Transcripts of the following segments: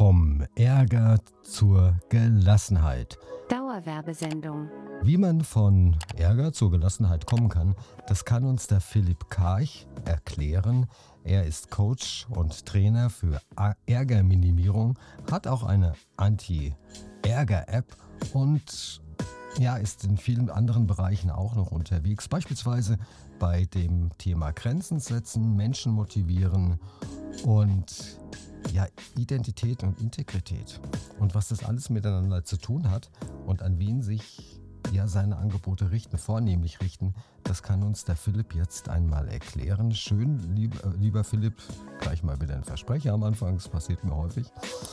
Vom Ärger zur Gelassenheit. Dauerwerbesendung. Wie man von Ärger zur Gelassenheit kommen kann, das kann uns der Philipp Karch erklären. Er ist Coach und Trainer für Ärgerminimierung, hat auch eine Anti-Ärger-App und ist in vielen anderen Bereichen auch noch unterwegs. Beispielsweise bei dem Thema Grenzen setzen, Menschen motivieren und Identität und Integrität. Und was das alles miteinander zu tun hat und an wen sich seine Angebote vornehmlich richten, das kann uns der Philipp jetzt einmal erklären. Schön, lieber Philipp, gleich mal wieder einen Versprecher am Anfang, das passiert mir häufig.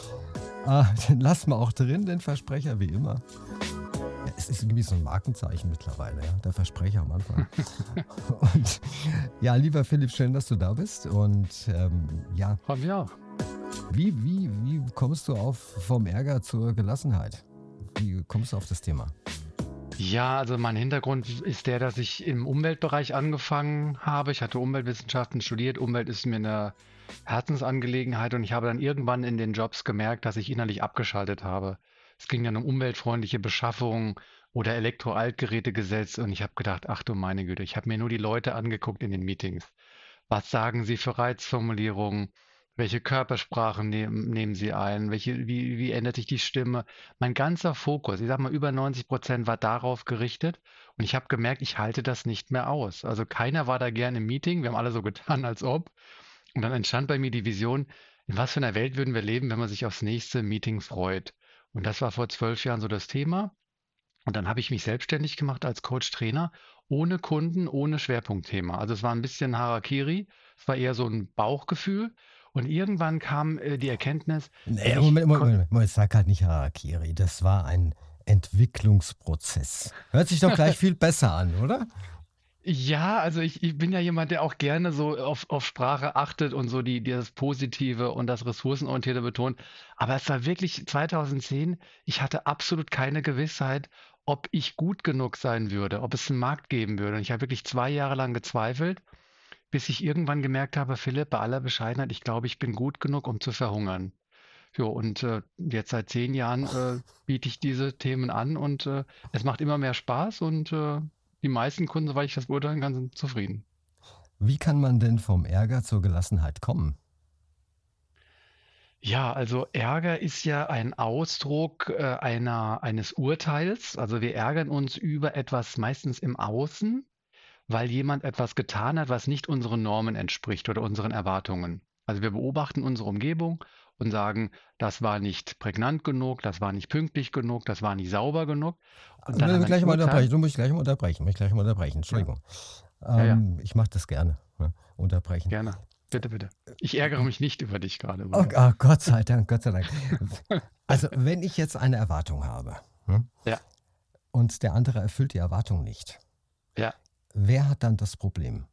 Den lassen wir auch drin, den Versprecher, wie immer. Ja, es ist irgendwie so ein Markenzeichen mittlerweile, der Versprecher am Anfang. Und lieber Philipp, schön, dass du da bist. Und Von mir auch. Wie kommst du vom Ärger zur Gelassenheit? Wie kommst du auf das Thema? Ja, also mein Hintergrund ist der, dass ich im Umweltbereich angefangen habe. Ich hatte Umweltwissenschaften studiert. Umwelt ist mir eine Herzensangelegenheit und ich habe dann irgendwann in den Jobs gemerkt, dass ich innerlich abgeschaltet habe. Es ging dann um umweltfreundliche Beschaffung oder Elektroaltgerätegesetz und ich habe gedacht, ach du meine Güte, ich habe mir nur die Leute angeguckt in den Meetings. Was sagen sie für Reizformulierungen? Welche Körpersprache nehmen sie ein? Wie ändert sich die Stimme? Mein ganzer Fokus, ich sag mal über 90% war darauf gerichtet und ich habe gemerkt, ich halte das nicht mehr aus. Also keiner war da gern im Meeting, wir haben alle so getan, als ob. Und dann entstand bei mir die Vision, in was für einer Welt würden wir leben, wenn man sich aufs nächste Meeting freut? Und das war vor 12 Jahren so das Thema. Und dann habe ich mich selbstständig gemacht als Coach-Trainer, ohne Kunden, ohne Schwerpunktthema. Also es war ein bisschen Harakiri, es war eher so ein Bauchgefühl. Und irgendwann kam die Erkenntnis, Nee, Moment, sag halt nicht Harakiri, das war ein Entwicklungsprozess. Hört sich doch gleich viel besser an, oder? ja, also ich bin ja jemand, der auch gerne so auf Sprache achtet und so das Positive und das Ressourcenorientierte betont. Aber es war wirklich 2010, ich hatte absolut keine Gewissheit, ob ich gut genug sein würde, ob es einen Markt geben würde. Und ich habe wirklich 2 Jahre lang gezweifelt, bis ich irgendwann gemerkt habe, Philipp, bei aller Bescheidenheit, ich glaube, ich bin gut genug, um zu verhungern. Jo, und jetzt seit 10 Jahren biete ich diese Themen an und es macht immer mehr Spaß und die meisten Kunden, soweit ich das beurteilen kann, sind zufrieden. Wie kann man denn vom Ärger zur Gelassenheit kommen? Ja, also Ärger ist ja ein Ausdruck eines Urteils. Also wir ärgern uns über etwas meistens im Außen, weil jemand etwas getan hat, was nicht unseren Normen entspricht oder unseren Erwartungen. Also wir beobachten unsere Umgebung und sagen, das war nicht prägnant genug, das war nicht pünktlich genug, das war nicht sauber genug. Und dann haben wir ein Urteil. Du musst gleich mal unterbrechen. Ja, Entschuldigung. ja, Ich mache das gerne, unterbrechen. gerne. Bitte, bitte. Ich ärgere mich nicht über dich gerade, Oh, Bruder. Gott sei Dank, Gott sei Dank. Also, wenn ich jetzt eine Erwartung habe, Ja, und der andere erfüllt die Erwartung nicht, ja. wer hat dann das Problem?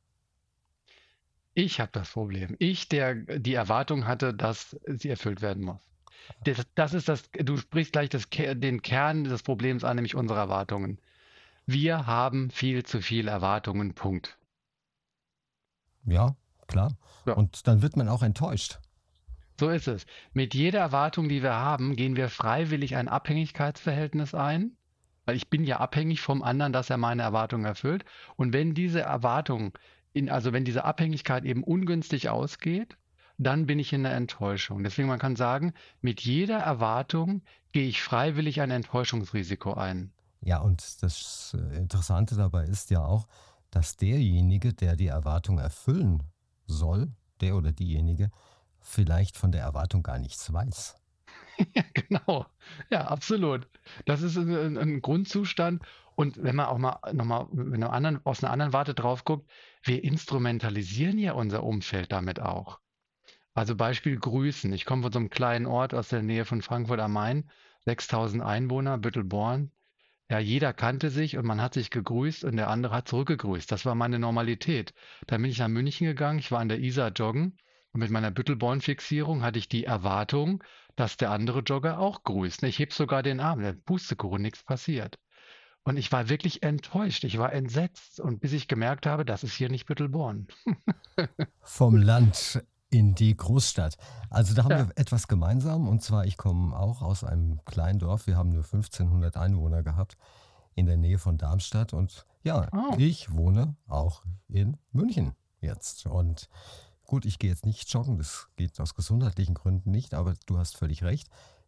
Ich habe das Problem. Ich, der die Erwartung hatte, dass sie erfüllt werden muss. Das ist du sprichst gleich den Kern des Problems an, nämlich unsere Erwartungen. Wir haben viel zu viele Erwartungen, Punkt. Ja, klar. Ja, Und dann wird man auch enttäuscht. so ist es. Mit jeder Erwartung, die wir haben, gehen wir freiwillig ein Abhängigkeitsverhältnis ein, weil ich bin ja abhängig vom anderen, dass er meine Erwartungen erfüllt. Und wenn diese also wenn diese Abhängigkeit eben ungünstig ausgeht, dann bin ich in der Enttäuschung. Deswegen man kann sagen, mit jeder Erwartung gehe ich freiwillig ein Enttäuschungsrisiko ein. Ja, und das Interessante dabei ist ja auch, dass derjenige, der die Erwartung erfüllen soll, der oder diejenige, vielleicht von der Erwartung gar nichts weiß. Ja, genau. Ja, absolut. Das ist ein Grundzustand. Und wenn man auch mal nochmal aus einer anderen Warte drauf guckt, wir instrumentalisieren ja unser Umfeld damit auch. Also Beispiel Grüßen. Ich komme von so einem kleinen Ort aus der Nähe von Frankfurt am Main, 6000 Einwohner, Büttelborn. Ja, jeder kannte sich und man hat sich gegrüßt und der andere hat zurückgegrüßt. Das war meine Normalität. Dann bin ich nach München gegangen, ich war an der Isar joggen und mit meiner Büttelborn-Fixierung hatte ich die Erwartung, dass der andere Jogger auch grüßt. Ich heb sogar den Arm, der Pustekuchen, nichts passiert. Und ich war wirklich enttäuscht, ich war entsetzt und bis ich gemerkt habe, das ist hier nicht Büttelborn. Vom Land in die Großstadt. Also da haben Ja. wir etwas gemeinsam und zwar ich komme auch aus einem kleinen Dorf. Wir haben nur 1500 Einwohner gehabt in der Nähe von Darmstadt und ja, Oh. ich wohne auch in München jetzt und gut, ich gehe jetzt nicht joggen, das geht aus gesundheitlichen Gründen nicht, aber du hast völlig recht.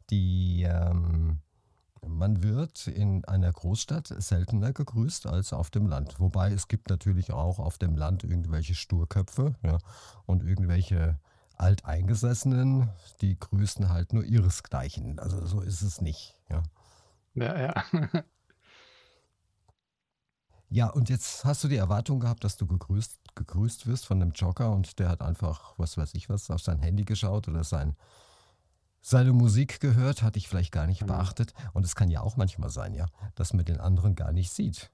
Man wird in einer Großstadt seltener gegrüßt als auf dem Land. Wobei es gibt natürlich auch auf dem Land irgendwelche Sturköpfe, ja, und irgendwelche Alteingesessenen, die grüßen halt nur ihresgleichen. Also so ist es nicht. Ja, Ja, ja. ja, und jetzt hast du die Erwartung gehabt, dass du gegrüßt wirst von einem Jogger und der hat einfach, was weiß ich was, auf sein Handy geschaut oder seine Musik gehört, hatte ich vielleicht gar nicht Genau. beachtet. Und es kann ja auch manchmal sein, ja, dass man den anderen gar nicht sieht.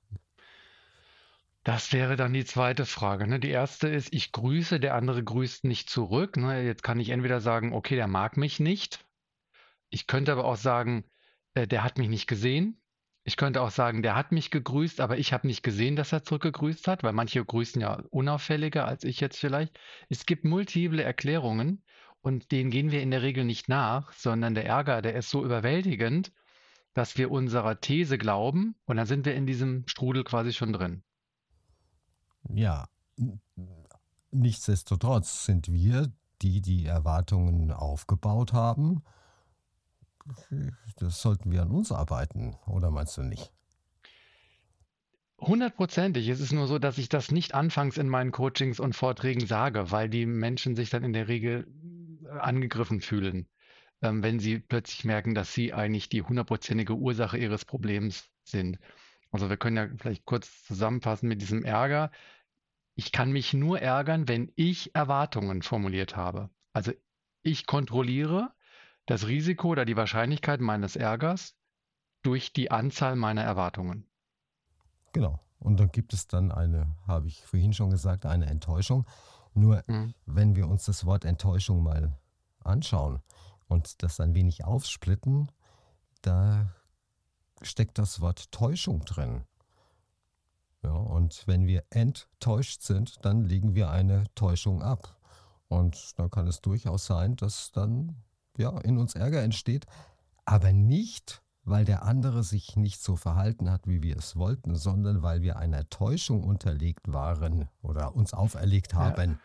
Das wäre dann die zweite Frage, ne? Die erste ist, ich grüße, der andere grüßt nicht zurück, ne? Jetzt kann ich entweder sagen, okay, der mag mich nicht. Ich könnte aber auch sagen, der hat mich nicht gesehen. Ich könnte auch sagen, der hat mich gegrüßt, aber ich habe nicht gesehen, dass er zurückgegrüßt hat, weil manche grüßen ja unauffälliger als ich jetzt vielleicht. Es gibt multiple Erklärungen und denen gehen wir in der Regel nicht nach, sondern der Ärger, der ist so überwältigend, dass wir unserer These glauben und dann sind wir in diesem Strudel quasi schon drin. Ja, nichtsdestotrotz sind wir, die die Erwartungen aufgebaut haben, das sollten wir an uns arbeiten, oder meinst du nicht? Hundertprozentig. Es ist nur so, dass ich das nicht anfangs in meinen Coachings und Vorträgen sage, weil die Menschen sich dann in der Regel angegriffen fühlen, wenn sie plötzlich merken, dass sie eigentlich die hundertprozentige Ursache ihres Problems sind. Also wir können ja vielleicht kurz zusammenfassen mit diesem Ärger. Ich kann mich nur ärgern, wenn ich Erwartungen formuliert habe. Also ich kontrolliere das Risiko oder die Wahrscheinlichkeit meines Ärgers durch die Anzahl meiner Erwartungen. Genau. Und dann gibt es dann eine, habe ich vorhin schon gesagt, eine Enttäuschung. Nur Mhm. wenn wir uns das Wort Enttäuschung mal anschauen und das ein wenig aufsplitten, da steckt das Wort Täuschung drin. Ja, und wenn wir enttäuscht sind, dann legen wir eine Täuschung ab. Und dann kann es durchaus sein, dass dann ja in uns Ärger entsteht, aber nicht, weil der andere sich nicht so verhalten hat, wie wir es wollten, sondern weil wir einer Täuschung unterlegt waren oder uns auferlegt Ja. haben.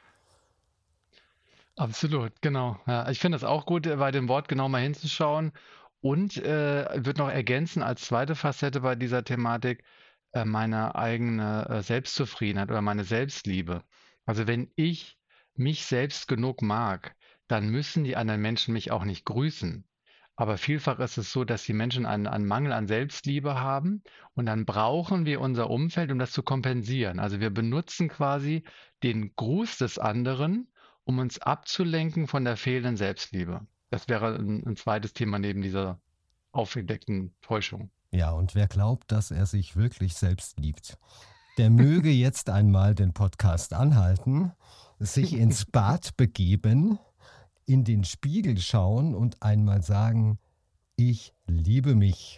Absolut, genau. Ja, ich finde es auch gut, bei dem Wort genau mal hinzuschauen und würde noch ergänzen als zweite Facette bei dieser Thematik meine eigene Selbstzufriedenheit oder meine Selbstliebe. Also wenn ich mich selbst genug mag, dann müssen die anderen Menschen mich auch nicht grüßen. Aber vielfach ist es so, dass die Menschen einen Mangel an Selbstliebe haben und dann brauchen wir unser Umfeld, um das zu kompensieren. Also wir benutzen quasi den Gruß des anderen, um uns abzulenken von der fehlenden Selbstliebe. Das wäre ein zweites Thema neben dieser aufgedeckten Täuschung. Ja, und wer glaubt, dass er sich wirklich selbst liebt, der möge jetzt einmal den Podcast anhalten, sich ins Bad begeben, in den Spiegel schauen und einmal sagen, ich liebe mich.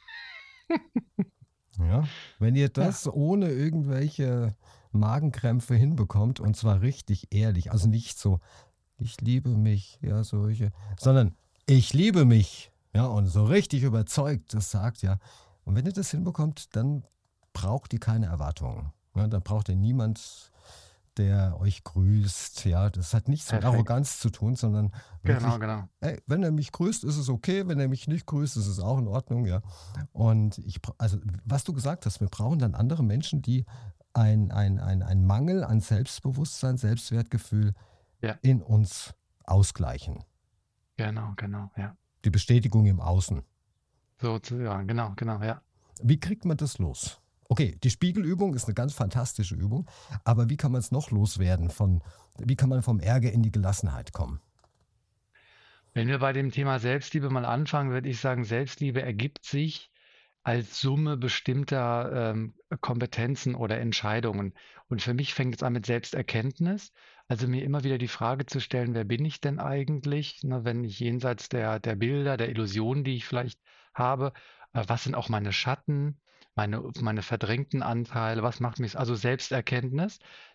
Ja, wenn ihr Ja, das ohne irgendwelche Magenkrämpfe hinbekommt und zwar richtig ehrlich, also nicht so, ich liebe mich, ja, solche, sondern ich liebe mich, ja, und so richtig überzeugt das sagt, ja. Und wenn ihr das hinbekommt, dann braucht ihr keine Erwartungen. Ja, dann braucht ihr niemand, der euch grüßt, ja. Das hat nichts mit perfekt. Arroganz zu tun, sondern Genau, wirklich, genau. ey, wenn er mich grüßt, ist es okay, wenn er mich nicht grüßt, ist es auch in Ordnung, ja. Und also was du gesagt hast, wir brauchen dann andere Menschen, die ein Mangel an Selbstbewusstsein, Selbstwertgefühl Ja, in uns ausgleichen. genau, genau, ja. Die Bestätigung im Außen. Sozusagen, genau, genau, ja. Wie kriegt man das los? Okay, die Spiegelübung ist eine ganz fantastische Übung, aber wie kann man es noch loswerden? Wie kann man vom Ärger in die Gelassenheit kommen? Wenn wir bei dem Thema Selbstliebe mal anfangen, würde ich sagen, Selbstliebe ergibt sich als Summe bestimmter Kompetenzen oder Entscheidungen. Und für mich fängt es an mit Selbsterkenntnis. Also mir immer wieder die Frage zu stellen, wer bin ich denn eigentlich, ne, wenn ich jenseits der Bilder, der Illusionen, die ich vielleicht habe, was sind auch meine Schatten, meine verdrängten Anteile, was macht mich, also Selbsterkenntnis.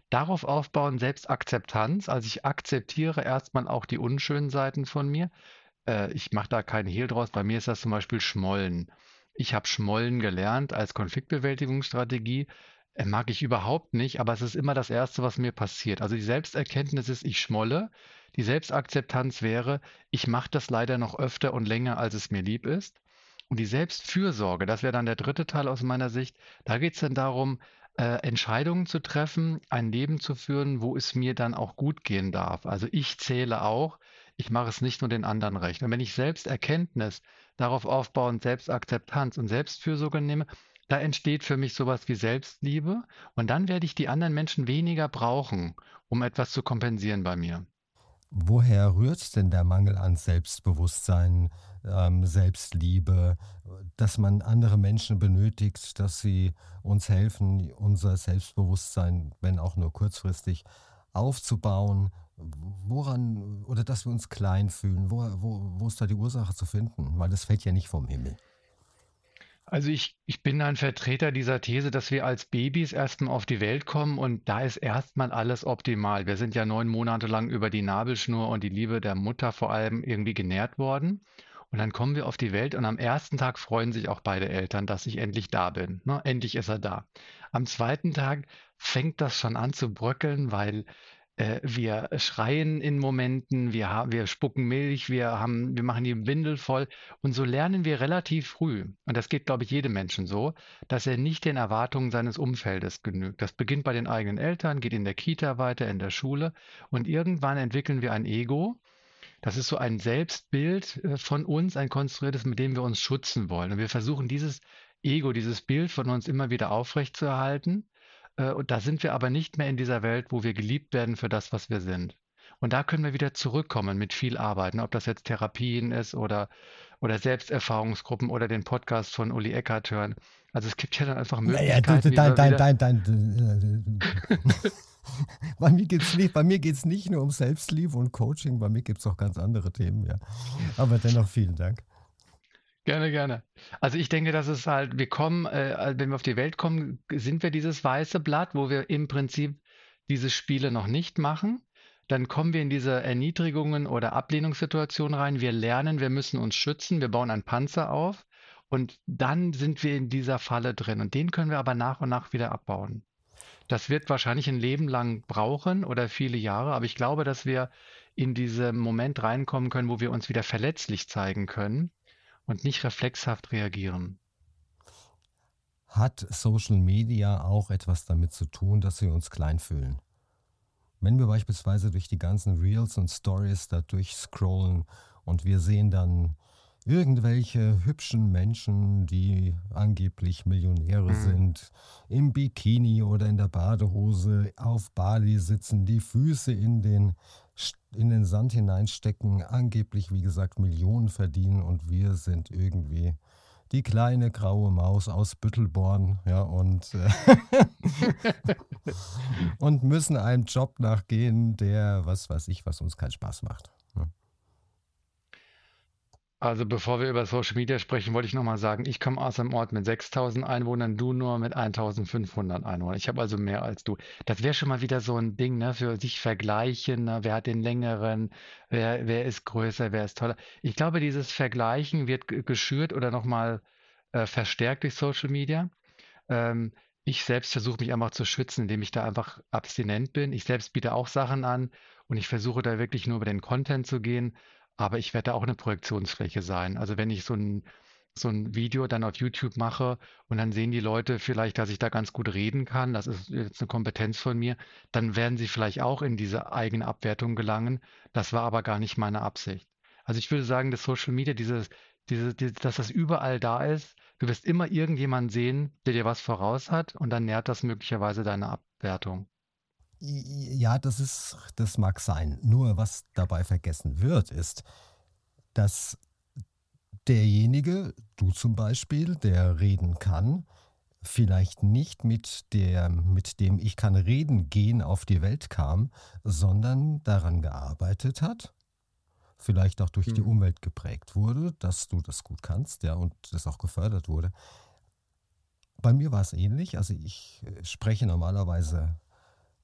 Darauf aufbauen Selbstakzeptanz. Also ich akzeptiere erstmal auch die unschönen Seiten von mir. Ich mache da keinen Hehl draus. Bei mir ist das zum Beispiel Schmollen. Ich habe Schmollen gelernt als Konfliktbewältigungsstrategie. Mag ich überhaupt nicht, aber es ist immer das Erste, was mir passiert. Also die Selbsterkenntnis ist, ich schmolle. Die Selbstakzeptanz wäre, ich mache das leider noch öfter und länger, als es mir lieb ist. Und die Selbstfürsorge, das wäre dann der dritte Teil aus meiner Sicht. Da geht es dann darum, Entscheidungen zu treffen, ein Leben zu führen, wo es mir dann auch gut gehen darf. Also ich zähle auch, ich mache es nicht nur den anderen recht. Und wenn ich Selbsterkenntnis darauf aufbauend Selbstakzeptanz und Selbstfürsorge nehme, da entsteht für mich sowas wie Selbstliebe und dann werde ich die anderen Menschen weniger brauchen, um etwas zu kompensieren bei mir. Woher rührt denn der Mangel an Selbstbewusstsein, Selbstliebe, dass man andere Menschen benötigt, dass sie uns helfen, unser Selbstbewusstsein, wenn auch nur kurzfristig, aufzubauen? Woran, oder dass wir uns klein fühlen? Wo ist da die Ursache zu finden? Weil das fällt ja nicht vom Himmel. Also ich bin ein Vertreter dieser These, dass wir als Babys erstmal auf die Welt kommen und da ist erstmal alles optimal. Wir sind ja 9 Monate lang über die Nabelschnur und die Liebe der Mutter vor allem irgendwie genährt worden. Und dann kommen wir auf die Welt und am ersten Tag freuen sich auch beide Eltern, dass ich endlich da bin. Ne? Endlich ist er da. Am zweiten Tag fängt das schon an zu bröckeln, weil wir schreien in Momenten, wir spucken Milch, wir machen die Windel voll. Und so lernen wir relativ früh, und das geht, glaube ich, jedem Menschen so, dass er nicht den Erwartungen seines Umfeldes genügt. Das beginnt bei den eigenen Eltern, geht in der Kita weiter, in der Schule. Und irgendwann entwickeln wir ein Ego. Das ist so ein Selbstbild von uns, ein konstruiertes, mit dem wir uns schützen wollen. Und wir versuchen dieses Ego, dieses Bild von uns immer wieder aufrechtzuerhalten. Und da sind wir aber nicht mehr in dieser Welt, wo wir geliebt werden für das, was wir sind. Und da können wir wieder zurückkommen mit viel Arbeiten, ob das jetzt Therapien ist oder Selbsterfahrungsgruppen oder den Podcast von Uli Eckhardt hören. Also es gibt ja dann einfach Naja, Möglichkeiten, wie wir wieder. Bei mir geht's nicht nur um Selbstliebe und Coaching, bei mir gibt es auch ganz andere Themen, ja. Aber dennoch vielen Dank. Gerne, gerne. Also ich denke, dass es halt, wir kommen, wenn wir auf die Welt kommen, sind wir dieses weiße Blatt, wo wir im Prinzip diese Spiele noch nicht machen. Dann kommen wir in diese Erniedrigungen oder Ablehnungssituationen rein. Wir lernen, wir müssen uns schützen, wir bauen einen Panzer auf und dann sind wir in dieser Falle drin. Und den können wir aber nach und nach wieder abbauen. Das wird wahrscheinlich ein Leben lang brauchen oder viele Jahre, aber ich glaube, dass wir in diesen Moment reinkommen können, wo wir uns wieder verletzlich zeigen können und nicht reflexhaft reagieren. Hat Social Media auch etwas damit zu tun, dass wir uns klein fühlen? Wenn wir beispielsweise durch die ganzen Reels und Stories da durchscrollen und wir sehen dann irgendwelche hübschen Menschen, die angeblich Millionäre Mhm. sind, im Bikini oder in der Badehose auf Bali sitzen, die Füße in den Sand hineinstecken, angeblich, wie gesagt, Millionen verdienen und wir sind irgendwie die kleine graue Maus aus Büttelborn, ja, und müssen einem Job nachgehen, der, was weiß ich, was uns keinen Spaß macht. Ne? Also bevor wir über Social Media sprechen, wollte ich nochmal sagen, ich komme aus einem Ort mit 6.000 Einwohnern, du nur mit 1.500 Einwohnern. Ich habe also mehr als du. Das wäre schon mal wieder so ein Ding, ne, für sich vergleichen, ne, wer hat den längeren, wer ist größer, wer ist toller. Ich glaube, dieses Vergleichen wird geschürt oder nochmal verstärkt durch Social Media. Ähm, Ich selbst versuche mich einfach zu schützen, indem ich da einfach abstinent bin. Ich selbst biete auch Sachen an und ich versuche da wirklich nur über den Content zu gehen, aber ich werde da auch eine Projektionsfläche sein. Also wenn ich so ein Video dann auf YouTube mache und dann sehen die Leute vielleicht, dass ich da ganz gut reden kann, das ist jetzt eine Kompetenz von mir, dann werden sie vielleicht auch in diese eigene Abwertung gelangen. Das war aber gar nicht meine Absicht. Also ich würde sagen, dass Social Media, dass das überall da ist, du wirst immer irgendjemanden sehen, der dir was voraus hat und dann nährt das möglicherweise deine Abwertung. Ja, das mag sein. Nur was dabei vergessen wird, ist, dass derjenige, du zum Beispiel, der reden kann, vielleicht nicht mit dem Ich kann reden gehen auf die Welt kam, sondern daran gearbeitet hat, vielleicht auch durch die Mhm. Umwelt geprägt wurde, dass du das gut kannst, ja, und das auch gefördert wurde. Bei mir war es ähnlich. Also ich spreche normalerweise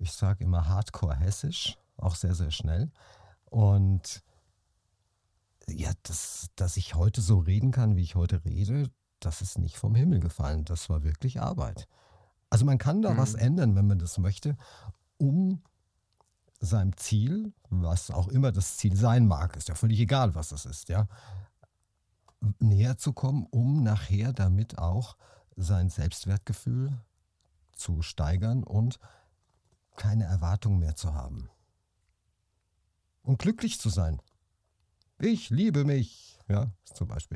ich sage immer hardcore hessisch, auch sehr, sehr schnell. Und ja, dass ich heute so reden kann, wie ich heute rede, das ist nicht vom Himmel gefallen. Das war wirklich Arbeit. Also man kann da was Mhm. ändern, wenn man das möchte, um seinem Ziel, was auch immer das Ziel sein mag, ist ja völlig egal, was es ist, ja, näher zu kommen, um nachher damit auch sein Selbstwertgefühl zu steigern und keine Erwartungen mehr zu haben. Und glücklich zu sein. Ich liebe mich, ja, zum Beispiel.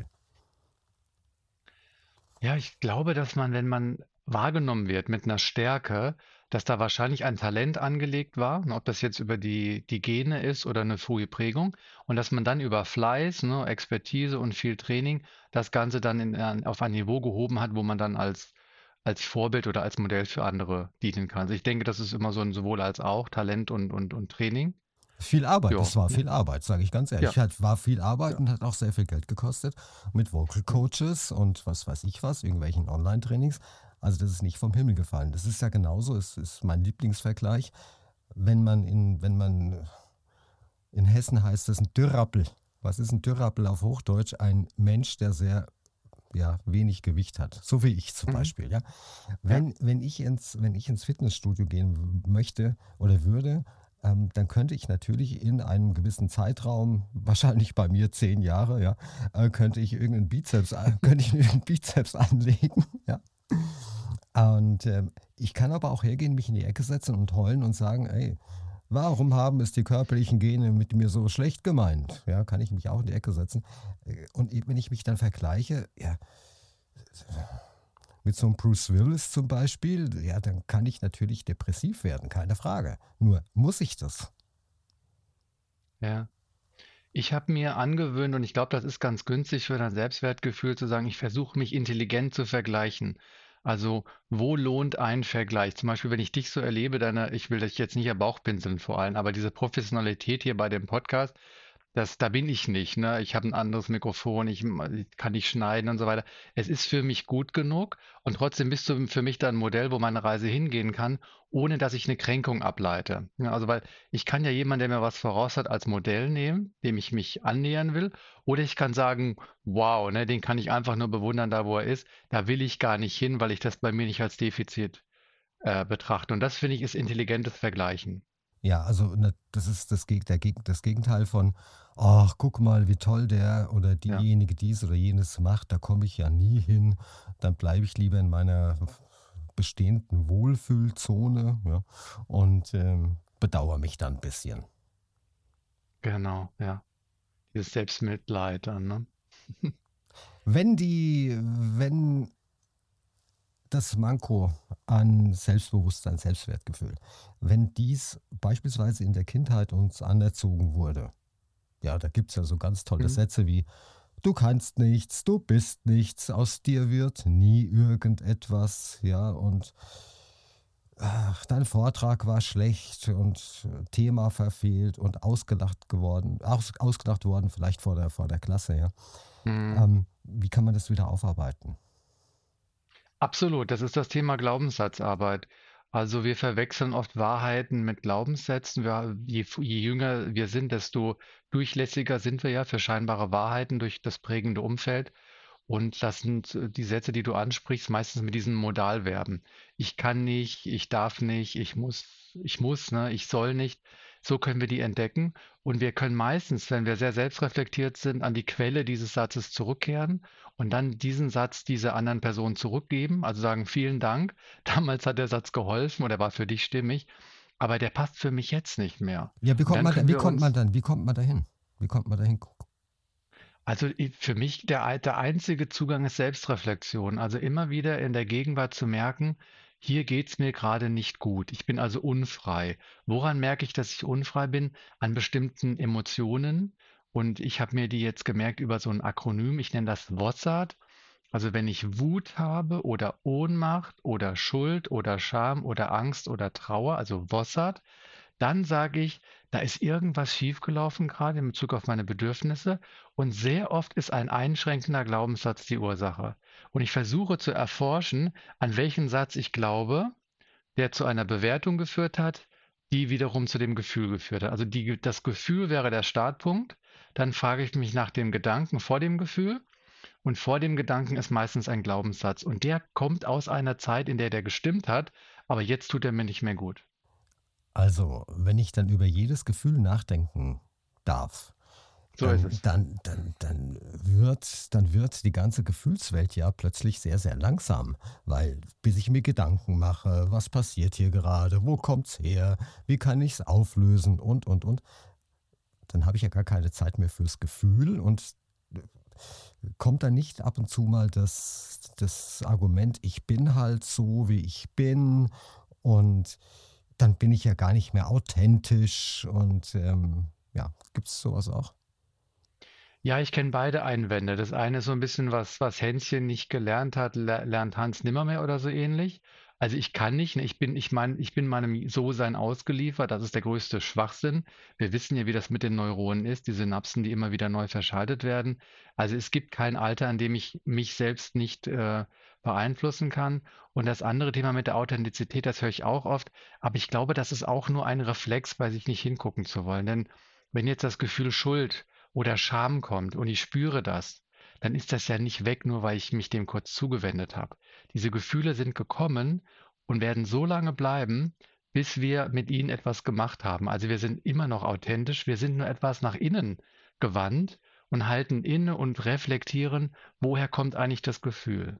Ja, ich glaube, dass man, wenn man wahrgenommen wird mit einer Stärke, dass da wahrscheinlich ein Talent angelegt war, ne, ob das jetzt über die Gene ist oder eine frühe Prägung, und dass man dann über Fleiß, ne, Expertise und viel Training das Ganze dann auf ein Niveau gehoben hat, wo man dann als Vorbild oder als Modell für andere dienen kann. Also, ich denke, das ist immer so ein sowohl als auch, Talent und Training. Viel Arbeit, Ja, es war ne? viel Arbeit, sage ich ganz ehrlich. Ja, War viel Arbeit ja. und hat auch sehr viel Geld gekostet mit Vocal Mhm. Coaches und was weiß ich was, irgendwelchen Online-Trainings. Also das ist nicht vom Himmel gefallen. Das ist ja genauso, es ist mein Lieblingsvergleich. Wenn man in Hessen heißt es ein Dürrappel. Was ist ein Dürrappel auf Hochdeutsch? Ein Mensch, der sehr ja, wenig Gewicht hat. So wie ich zum Mhm. Beispiel. Ja. Ja. Wenn ich ins Fitnessstudio gehen möchte oder würde, dann könnte ich natürlich in einem gewissen Zeitraum, wahrscheinlich bei mir 10 Jahre, ja, könnte ich irgendeinen Bizeps anlegen. Ja. Und ich kann aber auch hergehen, mich in die Ecke setzen und heulen und sagen, ey, warum haben es die körperlichen Gene mit mir so schlecht gemeint? Ja, kann ich mich auch in die Ecke setzen. Und wenn ich mich dann vergleiche, ja, mit so einem Bruce Willis zum Beispiel, ja, dann kann ich natürlich depressiv werden, keine Frage. Nur muss ich das? Ja. Ich habe mir angewöhnt, und ich glaube, das ist ganz günstig für dein Selbstwertgefühl, zu sagen, ich versuche mich intelligent zu vergleichen. Also, wo lohnt ein Vergleich? Zum Beispiel, wenn ich dich so erlebe, ich will dich jetzt nicht am Bauch pinseln vor allem, aber diese Professionalität hier bei dem Podcast, da bin ich nicht, ne? Ich habe ein anderes Mikrofon, ich kann nicht schneiden und so weiter. Es ist für mich gut genug, und trotzdem bist du für mich da 'n Modell, wo meine Reise hingehen kann, ohne dass ich eine Kränkung ableite. Ja, also, weil ich kann ja jemanden, der mir was voraus hat, als Modell nehmen, dem ich mich annähern will, oder ich kann sagen: „Wow, ne, den kann ich einfach nur bewundern da, wo er ist. Da will ich gar nicht hin, weil ich das bei mir nicht als Defizit, betrachte." Und das finde ich, ist intelligentes Vergleichen. Ja, also ne, das ist das Gegenteil von, ach, guck mal, wie toll der oder Ja. diejenige dies oder jenes macht, da komme ich ja nie hin. Dann bleibe ich lieber in meiner bestehenden Wohlfühlzone, ja, und bedauere mich dann ein bisschen. Genau, ja. Dieses Selbstmitleid dann, ne? Wenn das Manko an Selbstbewusstsein, Selbstwertgefühl, wenn dies beispielsweise in der Kindheit uns anerzogen wurde, ja, da gibt es ja so ganz tolle Mhm. Sätze wie: Du kannst nichts, du bist nichts, aus dir wird nie irgendetwas, ja, und ach, dein Vortrag war schlecht und Thema verfehlt und ausgelacht worden, vielleicht vor der Klasse, ja. Mhm. Wie kann man das wieder aufarbeiten? Absolut, das ist das Thema Glaubenssatzarbeit. Also, wir verwechseln oft Wahrheiten mit Glaubenssätzen. Je jünger wir sind, desto durchlässiger sind wir ja für scheinbare Wahrheiten durch das prägende Umfeld. Und das sind die Sätze, die du ansprichst, meistens mit diesen Modalverben. Ich kann nicht, ich darf nicht, ich muss, ne, ich soll nicht. So können wir die entdecken. Und wir können meistens, wenn wir sehr selbstreflektiert sind, an die Quelle dieses Satzes zurückkehren und dann diesen Satz dieser anderen Person zurückgeben. Also sagen, vielen Dank. Damals hat der Satz geholfen oder war für dich stimmig, aber der passt für mich jetzt nicht mehr. Ja, wie Und kommt dann man da, können wie wir kommt man uns dann, wie kommt man dahin? Wie kommt man dahin? Also, für mich der einzige Zugang ist Selbstreflexion. Also, immer wieder in der Gegenwart zu merken: „Hier geht's mir gerade nicht gut. Ich bin also unfrei." Woran merke ich, dass ich unfrei bin? An bestimmten Emotionen. Und ich habe mir die jetzt gemerkt über so ein Akronym. Ich nenne das WOSSAD. Also, wenn ich Wut habe oder Ohnmacht oder Schuld oder Scham oder Angst oder Trauer, also WOSSAD, dann sage ich, da ist irgendwas schiefgelaufen gerade in Bezug auf meine Bedürfnisse, und sehr oft ist ein einschränkender Glaubenssatz die Ursache. Und ich versuche zu erforschen, an welchen Satz ich glaube, der zu einer Bewertung geführt hat, die wiederum zu dem Gefühl geführt hat. Also das Gefühl wäre der Startpunkt, dann frage ich mich nach dem Gedanken vor dem Gefühl und vor dem Gedanken ist meistens ein Glaubenssatz und der kommt aus einer Zeit, in der der gestimmt hat, aber jetzt tut er mir nicht mehr gut. Also, wenn ich dann über jedes Gefühl nachdenken darf, So ist es. dann wird die ganze Gefühlswelt ja plötzlich sehr, sehr langsam, weil bis ich mir Gedanken mache, was passiert hier gerade, wo kommt's her, wie kann ich es auflösen und, dann habe ich ja gar keine Zeit mehr fürs Gefühl und kommt da nicht ab und zu mal das Argument, ich bin halt so, wie ich bin und dann bin ich ja gar nicht mehr authentisch und ja, gibt es sowas auch? Ja, ich kenne beide Einwände. Das eine ist so ein bisschen was Hänschen nicht gelernt hat, lernt Hans nimmermehr oder so ähnlich. Also ich kann nicht, ne, ich bin meinem So-Sein ausgeliefert. Das ist der größte Schwachsinn. Wir wissen ja, wie das mit den Neuronen ist, die Synapsen, die immer wieder neu verschaltet werden. Also es gibt kein Alter, an dem ich mich selbst nicht beeinflussen kann. Und das andere Thema mit der Authentizität, das höre ich auch oft. Aber ich glaube, das ist auch nur ein Reflex, bei sich nicht hingucken zu wollen. Denn wenn jetzt das Gefühl Schuld oder Scham kommt und ich spüre das, dann ist das ja nicht weg, nur weil ich mich dem kurz zugewendet habe. Diese Gefühle sind gekommen und werden so lange bleiben, bis wir mit ihnen etwas gemacht haben. Also wir sind immer noch authentisch, wir sind nur etwas nach innen gewandt und halten inne und reflektieren, woher kommt eigentlich das Gefühl.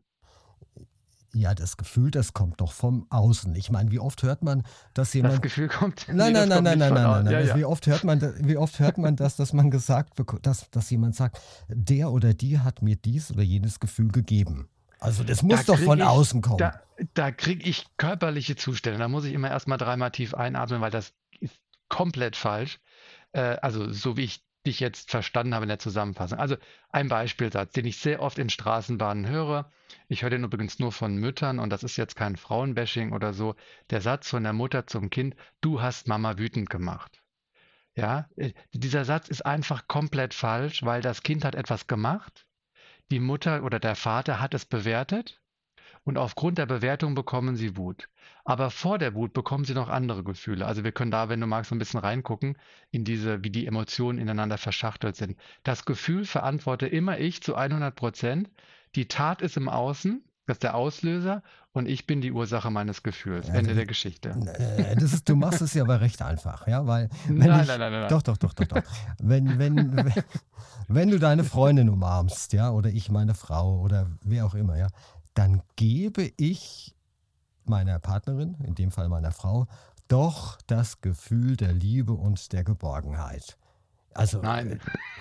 Ja, das Gefühl, das kommt doch vom Außen. Ich meine, wie oft hört man, dass Das jemand. Gefühl kommt, Nein, nee, nein, das nein, kommt nein, nicht nein, von nein, nein, außen. nein. Ja, ja. Wie oft hört man das, dass man dass jemand sagt, der oder die hat mir dies oder jenes Gefühl gegeben. Also das Da muss doch von kriege ich, außen kommen. da krieg ich körperliche Zustände. Da muss ich immer erstmal dreimal tief einatmen, weil das ist komplett falsch. Also so wie ich dich jetzt verstanden habe in der Zusammenfassung. Also ein Beispielsatz, den ich sehr oft in Straßenbahnen höre. Ich höre den übrigens nur von Müttern und das ist jetzt kein Frauenbashing oder so. Der Satz von der Mutter zum Kind, du hast Mama wütend gemacht. Ja, dieser Satz ist einfach komplett falsch, weil das Kind hat etwas gemacht. Die Mutter oder der Vater hat es bewertet und aufgrund der Bewertung bekommen sie Wut. Aber vor der Wut bekommen sie noch andere Gefühle. Also wir können da, wenn du magst, so ein bisschen reingucken in diese, wie die Emotionen ineinander verschachtelt sind. Das Gefühl verantworte immer ich zu 100%. Die Tat ist im Außen, das ist der Auslöser und ich bin die Ursache meines Gefühls. Ja, Ende der Geschichte. du machst es ja aber recht einfach, ja, weil wenn Nein, ich, nein, nein, nein, nein. doch. Wenn du deine Freundin umarmst, ja, oder ich meine Frau oder wer auch immer, ja, dann gebe ich meiner Partnerin, in dem Fall meiner Frau, doch das Gefühl der Liebe und der Geborgenheit. Also, Nein.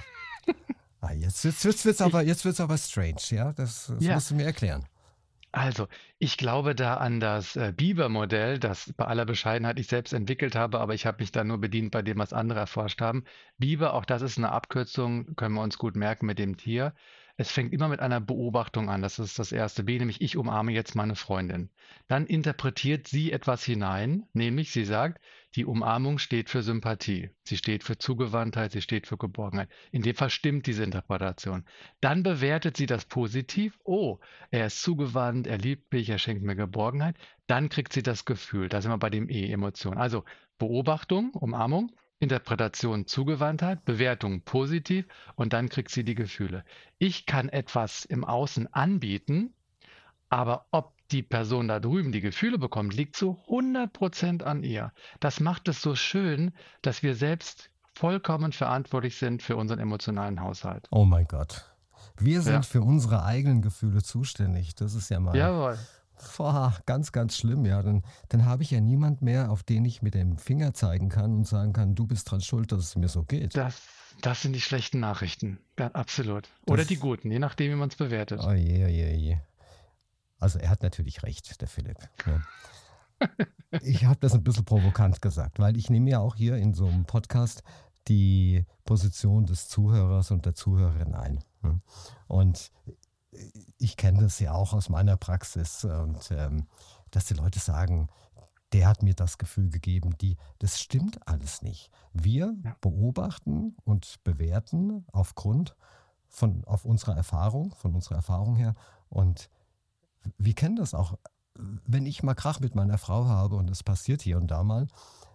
jetzt wird's aber strange, ja, das Ja, musst du mir erklären. also, ich glaube da an das Biber-Modell, das bei aller Bescheidenheit ich selbst entwickelt habe, aber ich habe mich da nur bedient bei dem, was andere erforscht haben. Biber, auch das ist eine Abkürzung, können wir uns gut merken mit dem Tier. Es fängt immer mit einer Beobachtung an. Das ist das erste B, nämlich ich umarme jetzt meine Freundin. Dann interpretiert sie etwas hinein, nämlich sie sagt, die Umarmung steht für Sympathie. Sie steht für Zugewandtheit, sie steht für Geborgenheit. In dem Fall stimmt diese Interpretation. Dann bewertet sie das positiv. Oh, er ist zugewandt, er liebt mich, er schenkt mir Geborgenheit. Dann kriegt sie das Gefühl, da sind wir bei dem E, Emotion. Also Beobachtung, Umarmung, Interpretation, Zugewandtheit, Bewertung positiv und dann kriegt sie die Gefühle. Ich kann etwas im Außen anbieten, aber ob die Person da drüben die Gefühle bekommt, liegt zu 100% an ihr. Das macht es so schön, dass wir selbst vollkommen verantwortlich sind für unseren emotionalen Haushalt. Oh mein Gott. Wir sind Ja, für unsere eigenen Gefühle zuständig. Das ist ja mal jawohl. ganz, ganz schlimm. Ja, dann habe ich ja niemand mehr, auf den ich mit dem Finger zeigen kann und sagen kann, du bist dran schuld, dass es mir so geht. Das sind die schlechten Nachrichten. Ja, absolut. Oder die Das, guten, je nachdem, wie man es bewertet. oh je. Also er hat natürlich recht, der Philipp. Ja. Ich habe das ein bisschen provokant gesagt, weil ich nehme ja auch hier in so einem Podcast die Position des Zuhörers und der Zuhörerin ein. Ne? Und ich kenne das ja auch aus meiner Praxis und dass die Leute sagen, der hat mir das Gefühl gegeben, das stimmt alles nicht. Wir Ja. beobachten und bewerten auf von unserer Erfahrung her und wir kennen das auch. Wenn ich mal Krach mit meiner Frau habe und es passiert hier und da mal,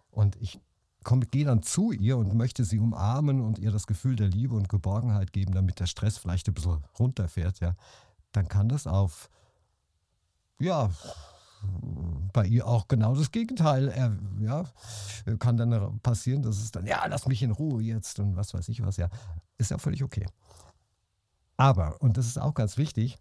Und ich gehe dann zu ihr und möchte sie umarmen und ihr das Gefühl der Liebe und Geborgenheit geben, damit der Stress vielleicht ein bisschen runterfährt, ja, dann kann das ja, bei ihr auch genau das Gegenteil. Ja, kann dann passieren, dass es dann, ja, lass mich in Ruhe jetzt und was weiß ich was, ja. Ist ja völlig okay. Aber, und das ist auch ganz wichtig,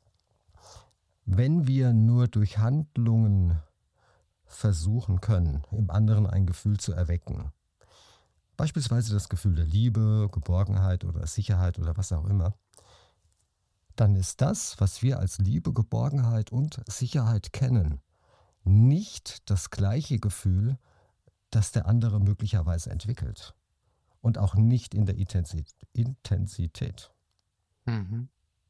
wenn wir nur durch Handlungen versuchen können, im anderen ein Gefühl zu erwecken, beispielsweise das Gefühl der Liebe, Geborgenheit oder Sicherheit oder was auch immer, dann ist das, was wir als Liebe, Geborgenheit und Sicherheit kennen, nicht das gleiche Gefühl, das der andere möglicherweise entwickelt. Und auch nicht in der Intensität. Mhm.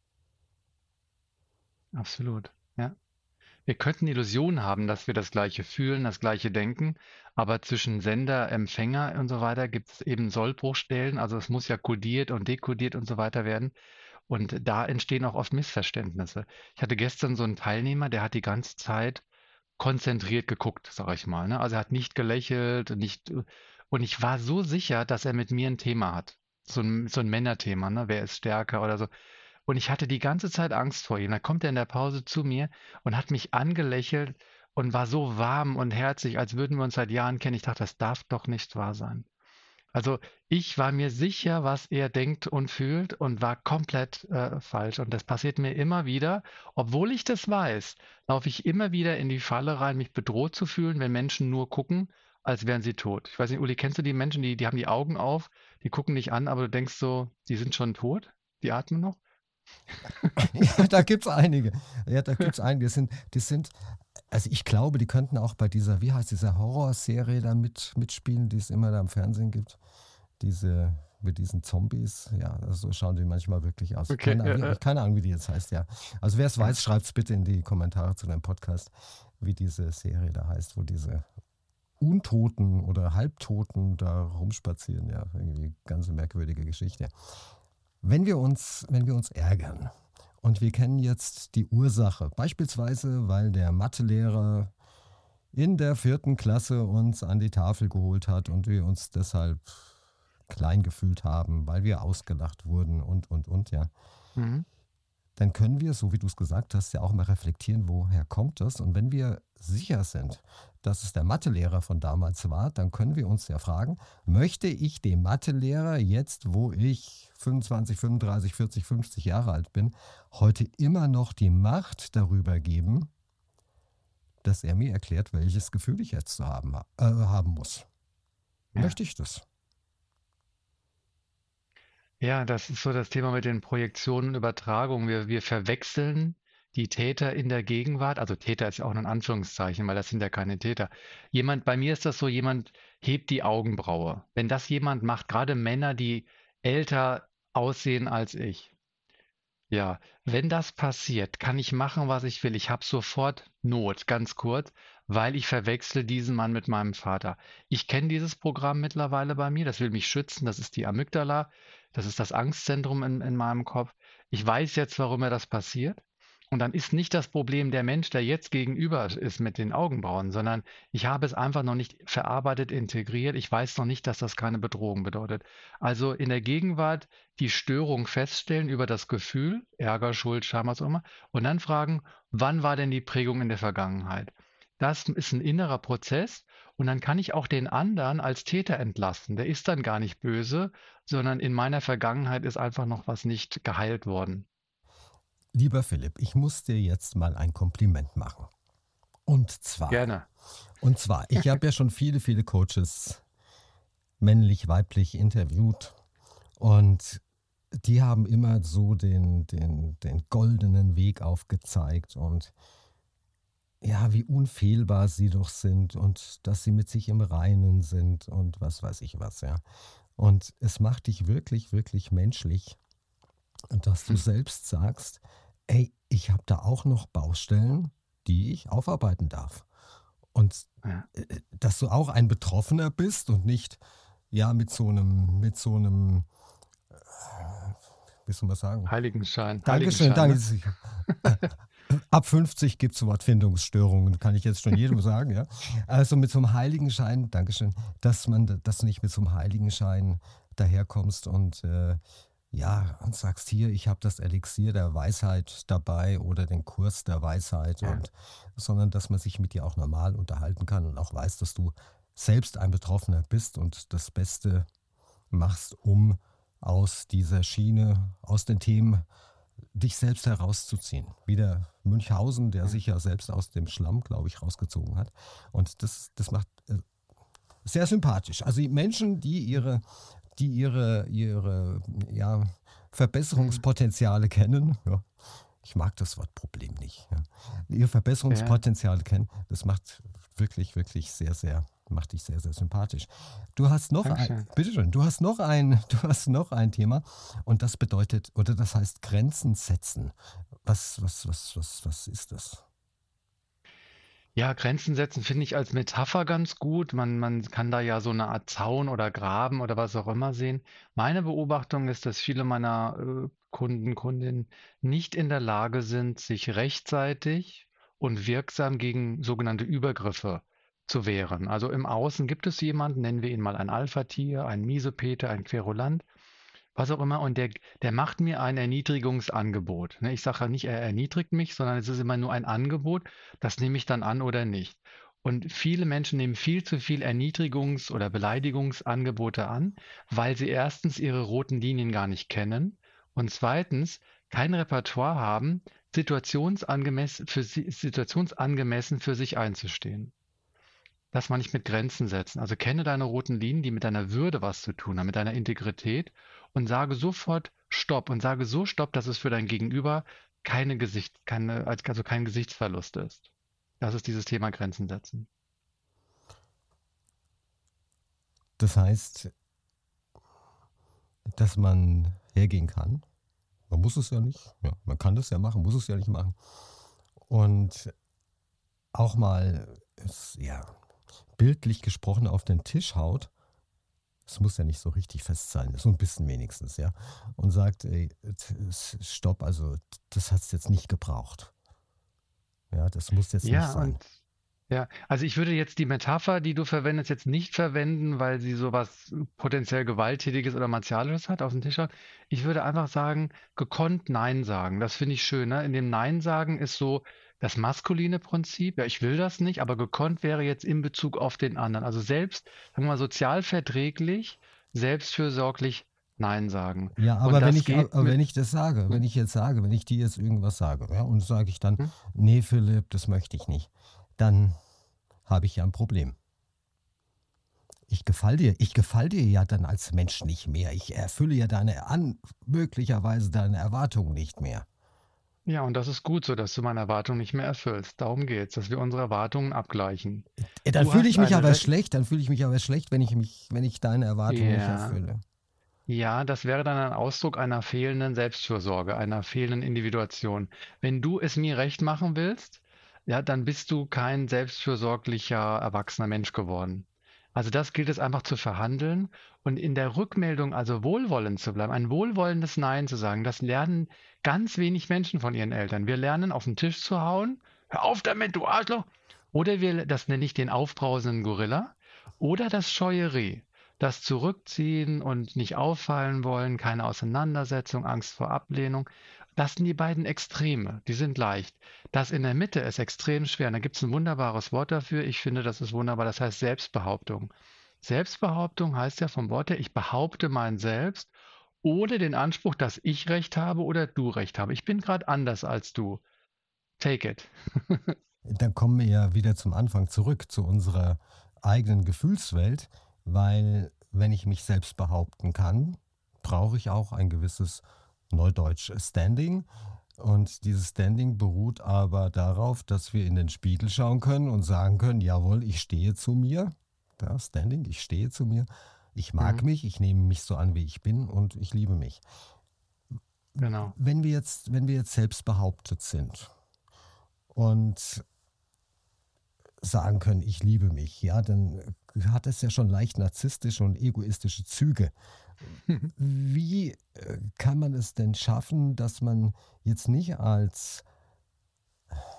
Absolut. Ja. Wir könnten Illusionen haben, dass wir das Gleiche fühlen, das Gleiche denken, aber zwischen Sender, Empfänger und so weiter gibt es eben Sollbruchstellen. Also es muss ja kodiert und dekodiert und so weiter werden. Und da entstehen auch oft Missverständnisse. Ich hatte gestern so einen Teilnehmer, der hat die ganze Zeit konzentriert geguckt, sage ich mal, ne? Also, er hat nicht gelächelt, nicht und ich war so sicher, dass er mit mir ein Thema hat. So ein Männerthema, ne? Wer ist stärker oder so. Und ich hatte die ganze Zeit Angst vor ihm. Da kommt er in der Pause zu mir und hat mich angelächelt und war so warm und herzlich, als würden wir uns seit Jahren kennen. Ich dachte, das darf doch nicht wahr sein. Also, ich war mir sicher, was er denkt und fühlt und war komplett, falsch. Und das passiert mir immer wieder. Obwohl ich das weiß, laufe ich immer wieder in die Falle rein, mich bedroht zu fühlen, wenn Menschen nur gucken, als wären sie tot. Ich weiß nicht, Uli, kennst du die Menschen, die haben die Augen auf, die gucken dich an, aber du denkst so, die sind schon tot? Die atmen noch? Ja, da gibt es einige. Ja, da gibt es einige. Die sind, also ich glaube, die könnten auch bei dieser, wie heißt diese Horrorserie da mitspielen, die es immer da im Fernsehen gibt. Diese, mit diesen Zombies. Ja, so schauen die manchmal wirklich aus. Okay, Keine Ahnung, wie die jetzt heißt, ja. Also wer es weiß, schreibt es bitte in die Kommentare zu dem Podcast, wie diese Serie da heißt, wo diese Untoten oder Halbtoten da rumspazieren. Ja, irgendwie ganz merkwürdige Geschichte. Wenn wir uns ärgern und wir kennen jetzt die Ursache, beispielsweise weil der Mathelehrer in der 4. Klasse uns an die Tafel geholt hat und wir uns deshalb klein gefühlt haben, weil wir ausgelacht wurden und, ja, mhm. dann können wir, so wie du es gesagt hast, ja auch mal reflektieren, woher kommt das? Und wenn wir sicher sind, dass es der Mathelehrer von damals war, dann können wir uns ja fragen, möchte ich dem Mathelehrer jetzt, wo ich 25, 35, 40, 50 Jahre alt bin, heute immer noch die Macht darüber geben, dass er mir erklärt, welches Gefühl ich jetzt zu haben muss? Ja. Möchte ich das? Ja, das ist so das Thema mit den Projektionen und Übertragungen. Wir verwechseln die Täter in der Gegenwart. Also Täter ist ja auch nur ein Anführungszeichen, weil das sind ja keine Täter. Bei mir ist das so, jemand hebt die Augenbraue. Wenn das jemand macht, gerade Männer, die älter aussehen als ich. Ja, wenn das passiert, kann ich machen, was ich will. Ich habe sofort Not, ganz kurz, weil ich verwechsle diesen Mann mit meinem Vater. Ich kenne dieses Programm mittlerweile bei mir, das will mich schützen, das ist die Amygdala, das ist das Angstzentrum in meinem Kopf. Ich weiß jetzt, warum er das passiert. Und dann ist nicht das Problem der Mensch, der jetzt gegenüber ist mit den Augenbrauen, sondern ich habe es einfach noch nicht verarbeitet, integriert. Ich weiß noch nicht, dass das keine Bedrohung bedeutet. Also in der Gegenwart die Störung feststellen über das Gefühl, Ärger, Schuld, Scham, was auch immer, und dann fragen, wann war denn die Prägung in der Vergangenheit? Das ist ein innerer Prozess und dann kann ich auch den anderen als Täter entlasten. Der ist dann gar nicht böse, sondern in meiner Vergangenheit ist einfach noch was nicht geheilt worden. Lieber Philipp, ich muss dir jetzt mal ein Kompliment machen. Und zwar, Gerne. ich habe ja schon viele, viele Coaches, männlich, weiblich, interviewt und die haben immer so den goldenen Weg aufgezeigt und ja, wie unfehlbar sie doch sind und dass sie mit sich im Reinen sind und was weiß ich was, ja. Und es macht dich wirklich, wirklich menschlich, dass du selbst sagst, ey, ich habe da auch noch Baustellen, die ich aufarbeiten darf. Und Ja. dass du auch ein Betroffener bist und nicht, ja, wie soll man sagen? Heiligenschein. Dankeschön, Heiligenschein, danke. ne? Ab 50 gibt es Wortfindungsstörungen, kann ich jetzt schon jedem sagen. Ja? Also mit so einem Heiligenschein, Dankeschön, dass du nicht mit so einem Heiligenschein daherkommst und ja, und sagst hier, ich habe das Elixier der Weisheit dabei oder den Kurs der Weisheit, Ja, sondern dass man sich mit dir auch normal unterhalten kann und auch weiß, dass du selbst ein Betroffener bist und das Beste machst, um aus dieser Schiene, aus den Themen dich selbst herauszuziehen. Wie der Münchhausen, der ja. sich ja selbst aus dem Schlamm, glaube ich, rausgezogen hat. Und das macht sehr sympathisch. Also die Menschen, die ihre ja, Hm. Verbesserungspotenziale kennen, ja, ich mag das Wort Problem nicht, ja, ihre Ja, Verbesserungspotenziale kennen, das macht wirklich, wirklich macht dich sehr, sehr sympathisch. Du hast noch ein, Dankeschön. bitteschön, du hast noch ein Thema und das bedeutet, oder das heißt Grenzen setzen. Was ist das? Ja, Grenzen setzen finde ich als Metapher ganz gut. Man kann da ja so eine Art Zaun oder Graben oder was auch immer sehen. Meine Beobachtung ist, dass viele meiner Kunden, Kundinnen nicht in der Lage sind, sich rechtzeitig und wirksam gegen sogenannte Übergriffe zu wehren. Also im Außen gibt es jemanden, nennen wir ihn mal ein Alpha-Tier, ein Miesepeter, ein Querulant, was auch immer, und der macht mir ein Erniedrigungsangebot. Ne, ich sage ja nicht, er erniedrigt mich, sondern es ist immer nur ein Angebot, das nehme ich dann an oder nicht. Und viele Menschen nehmen viel zu viel Erniedrigungs- oder Beleidigungsangebote an, weil sie erstens ihre roten Linien gar nicht kennen und zweitens kein Repertoire haben, situationsangemessen für sich einzustehen. Das meine ich mit Grenzen setzen. Also kenne deine roten Linien, die mit deiner Würde was zu tun haben, mit deiner Integrität, und sage sofort Stopp und sage so Stopp, dass es für dein Gegenüber also kein Gesichtsverlust ist. Das ist dieses Thema Grenzen setzen. Das heißt, dass man hergehen kann. Man muss es ja nicht. Ja, man kann das ja machen, muss es ja nicht machen. Und auch mal, ja, bildlich gesprochen auf den Tisch haut. Es muss ja nicht so richtig fest sein, so ein bisschen wenigstens, ja. Und sagt, ey, stopp, also das hat es jetzt nicht gebraucht. Ja, das muss jetzt nicht Ja, sein. ja, also ich würde jetzt die Metapher, die du verwendest, jetzt nicht verwenden, weil sie sowas potenziell Gewalttätiges oder Martialisches hat, auf den Tisch hat. Ich würde einfach sagen, gekonnt Nein sagen. Das finde ich schön, ne? In dem Nein sagen ist so das maskuline Prinzip. Ja, ich will das nicht, aber gekonnt wäre jetzt in Bezug auf den anderen. Also selbst, sagen wir mal, sozial verträglich, selbstfürsorglich Nein sagen. Ja, Und aber das geht wenn mit, ich das sage, hm, wenn ich dir jetzt irgendwas sage, ja, und sage ich dann, hm? nee, Philipp, das möchte ich nicht, dann habe ich ja ein Problem. Ich gefall dir ja dann als Mensch nicht mehr. Ich erfülle ja möglicherweise deine Erwartungen nicht mehr. Ja, und das ist gut so, dass du meine Erwartungen nicht mehr erfüllst. Darum geht's, dass wir unsere Erwartungen abgleichen. Dann Du fühle hast ich mich eine, aber Re schlecht, wenn ich deine Erwartungen nicht ja, erfülle. ja, das wäre dann ein Ausdruck einer fehlenden Selbstfürsorge, einer fehlenden Individuation. Wenn du es mir recht machen willst, ja, dann bist du kein selbstfürsorglicher, erwachsener Mensch geworden. Also das gilt es einfach zu verhandeln und in der Rückmeldung also wohlwollend zu bleiben, ein wohlwollendes Nein zu sagen. Das lernen ganz wenig Menschen von ihren Eltern. Wir lernen auf den Tisch zu hauen, hör auf damit, du Arschloch. Das nenne ich den aufbrausenden Gorilla, oder das scheue Reh. Das Zurückziehen und nicht auffallen wollen, keine Auseinandersetzung, Angst vor Ablehnung, das sind die beiden Extreme, die sind leicht. Das in der Mitte ist extrem schwer. Und da gibt es ein wunderbares Wort dafür. Ich finde, das ist wunderbar. Das heißt Selbstbehauptung. Selbstbehauptung heißt ja vom Wort her, ich behaupte mein Selbst ohne den Anspruch, dass ich recht habe oder du recht habe. Ich bin gerade anders als du. Take it. Dann kommen wir ja wieder zum Anfang zurück, zu unserer eigenen Gefühlswelt, weil wenn ich mich selbst behaupten kann, brauche ich auch ein gewisses Neudeutsch Standing. Und dieses Standing beruht aber darauf, dass wir in den Spiegel schauen können und sagen können, jawohl, ich stehe zu mir. Ja, Standing, ich stehe zu mir. Ich mag Mhm, mich, ich nehme mich so an, wie ich bin und ich liebe mich. genau. Wenn wir jetzt selbst behauptet sind und sagen können, ich liebe mich, ja, dann hat es ja schon leicht narzisstische und egoistische Züge. Wie kann man es denn schaffen, dass man jetzt nicht als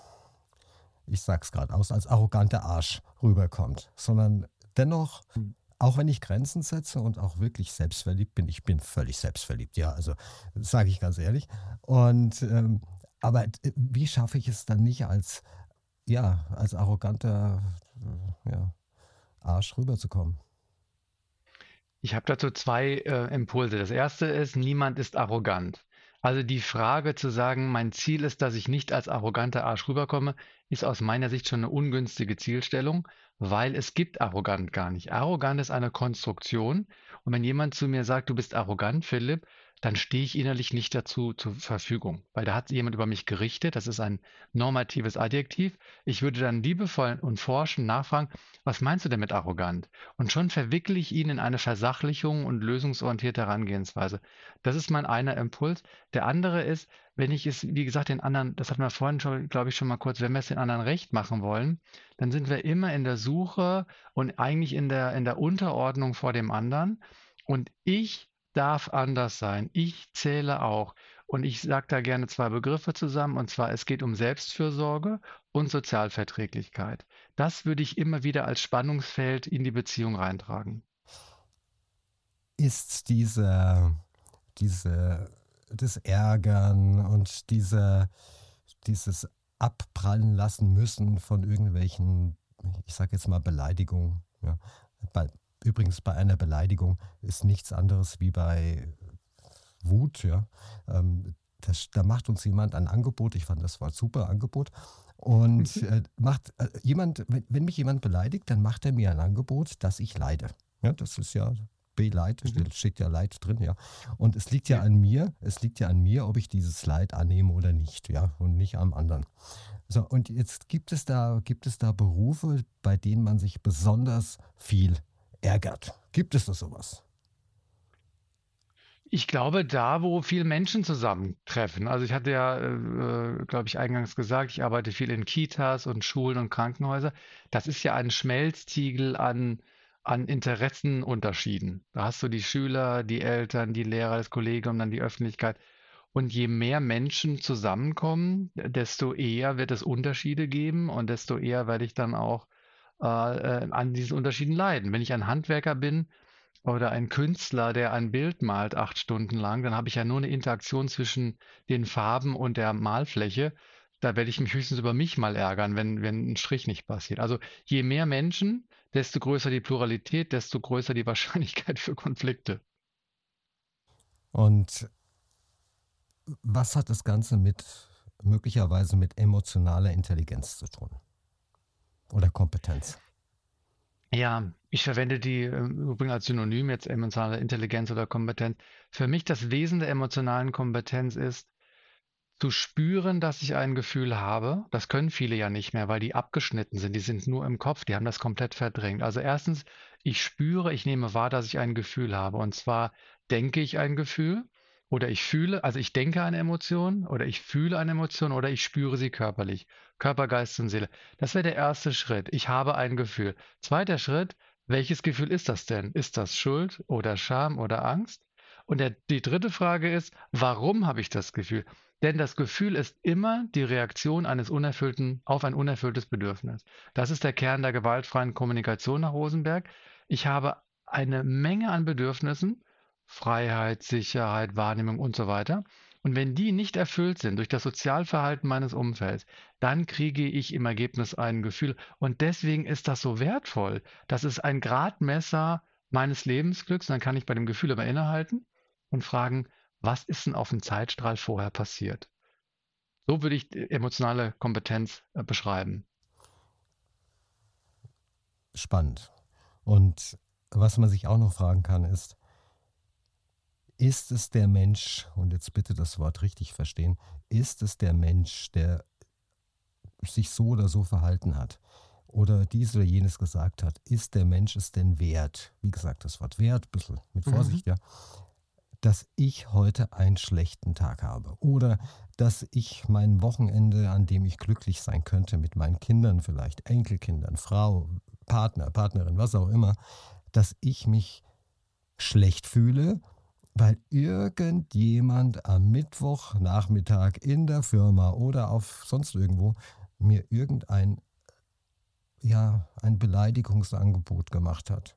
ich sag's gerade aus, als arroganter Arsch rüberkommt, sondern dennoch, auch wenn ich Grenzen setze und auch wirklich selbstverliebt bin, ich bin völlig selbstverliebt, ja, also sage ich ganz ehrlich. Und aber wie schaffe ich es dann nicht als, ja, als arroganter ja, Arsch rüberzukommen? Ich habe dazu zwei Impulse. Das erste ist, niemand ist arrogant. Also die Frage zu sagen, mein Ziel ist, dass ich nicht als arroganter Arsch rüberkomme, ist aus meiner Sicht schon eine ungünstige Zielstellung, weil es gibt arrogant gar nicht. Arrogant ist eine Konstruktion. Und wenn jemand zu mir sagt, du bist arrogant, Philipp, dann stehe ich innerlich nicht dazu zur Verfügung, weil da hat jemand über mich gerichtet. Das ist ein normatives Adjektiv. Ich würde dann liebevoll und forschend nachfragen, was meinst du denn mit arrogant? Und schon verwickle ich ihn in eine Versachlichung und lösungsorientierte Herangehensweise. Das ist mein einer Impuls. Der andere ist, wenn ich es, wie gesagt, den anderen, das hatten wir vorhin schon, glaube ich, schon mal kurz, wenn wir es den anderen recht machen wollen, dann sind wir immer in der Suche und eigentlich in der Unterordnung vor dem anderen. Und ich darf anders sein. Ich zähle auch. Und ich sage da gerne zwei Begriffe zusammen, und zwar es geht um Selbstfürsorge und Sozialverträglichkeit. Das würde ich immer wieder als Spannungsfeld in die Beziehung reintragen. Ist diese, das Ärgern und dieses Abprallen lassen müssen von irgendwelchen, ich sage jetzt mal Beleidigungen. Ja. Übrigens bei einer Beleidigung ist nichts anderes wie bei Wut. Ja. Da macht uns jemand ein Angebot, ich fand das war ein super Angebot. Und macht jemand, wenn mich jemand beleidigt, dann macht er mir ein Angebot, dass ich leide. Ja, das ist ja Beleid, Mhm. steht ja Leid drin, ja. Und Ja. es liegt ja an mir, ob ich dieses Leid annehme oder nicht, ja, und nicht am anderen. So, und jetzt gibt es da Berufe, bei denen man sich besonders viel ärgert. Gibt es da sowas? Ich glaube, da, wo viele Menschen zusammentreffen. Also ich hatte ja, glaube ich, eingangs gesagt, ich arbeite viel in Kitas und Schulen und Krankenhäuser. Das ist ja ein Schmelztiegel an Interessenunterschieden. Da hast du die Schüler, die Eltern, die Lehrer, das Kollegium, dann die Öffentlichkeit. Und je mehr Menschen zusammenkommen, desto eher wird es Unterschiede geben und desto eher werde ich dann auch an diesen Unterschieden leiden. Wenn ich ein Handwerker bin oder ein Künstler, der ein Bild malt 8 Stunden lang, dann habe ich ja nur eine Interaktion zwischen den Farben und der Malfläche. Da werde ich mich höchstens über mich mal ärgern, wenn ein Strich nicht passiert. Also je mehr Menschen, desto größer die Pluralität, desto größer die Wahrscheinlichkeit für Konflikte. Und was hat das Ganze möglicherweise mit emotionaler Intelligenz zu tun? Oder Kompetenz? Ja, ich verwende die übrigens als Synonym jetzt emotionale Intelligenz oder Kompetenz. Für mich das Wesen der emotionalen Kompetenz ist, zu spüren, dass ich ein Gefühl habe. Das können viele ja nicht mehr, weil die abgeschnitten sind. Die sind nur im Kopf, die haben das komplett verdrängt. Also erstens, ich spüre, ich nehme wahr, dass ich ein Gefühl habe. Und zwar denke ich ein Gefühl oder ich fühle, also ich denke eine Emotion oder ich fühle eine Emotion oder ich spüre sie körperlich. Körper, Geist und Seele. Das wäre der erste Schritt. Ich habe ein Gefühl. Zweiter Schritt, welches Gefühl ist das denn? Ist das Schuld oder Scham oder Angst? Und die dritte Frage ist, warum habe ich das Gefühl? Denn das Gefühl ist immer die Reaktion eines unerfüllten auf ein unerfülltes Bedürfnis. Das ist der Kern der gewaltfreien Kommunikation nach Rosenberg. Ich habe eine Menge an Bedürfnissen, Freiheit, Sicherheit, Wahrnehmung und so weiter. Und wenn die nicht erfüllt sind durch das Sozialverhalten meines Umfelds, dann kriege ich im Ergebnis ein Gefühl. Und deswegen ist das so wertvoll. Das ist ein Gradmesser meines Lebensglücks. Und dann kann ich bei dem Gefühl aber innehalten und fragen, was ist denn auf dem Zeitstrahl vorher passiert? So würde ich die emotionale Kompetenz beschreiben. Spannend. Und was man sich auch noch fragen kann, ist es der Mensch, und jetzt bitte das Wort richtig verstehen, ist es der Mensch, der sich so oder so verhalten hat oder dies oder jenes gesagt hat, ist der Mensch es denn wert, wie gesagt, das Wort wert, ein bisschen mit Mhm. Vorsicht, ja, dass ich heute einen schlechten Tag habe oder dass ich mein Wochenende, an dem ich glücklich sein könnte mit meinen Kindern vielleicht, Enkelkindern, Frau, Partner, Partnerin, was auch immer, dass ich mich schlecht fühle, weil irgendjemand am Mittwochnachmittag in der Firma oder auf sonst irgendwo mir irgendein, ja, ein Beleidigungsangebot gemacht hat.